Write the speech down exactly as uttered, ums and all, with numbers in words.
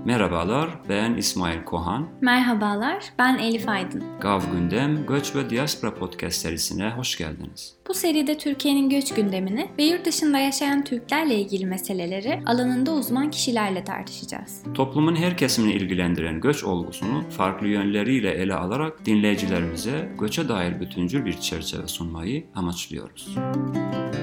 Merhabalar, ben İsmail Kohan. Merhabalar, ben Elif Aydın. Gav Gündem, Göç ve Diaspora Podcast serisine hoş geldiniz. Bu seride Türkiye'nin göç gündemini ve yurt dışında yaşayan Türklerle ilgili meseleleri alanında uzman kişilerle tartışacağız. Toplumun her kesimini ilgilendiren göç olgusunu farklı yönleriyle ele alarak dinleyicilerimize göçe dair bütüncül bir çerçeve sunmayı amaçlıyoruz.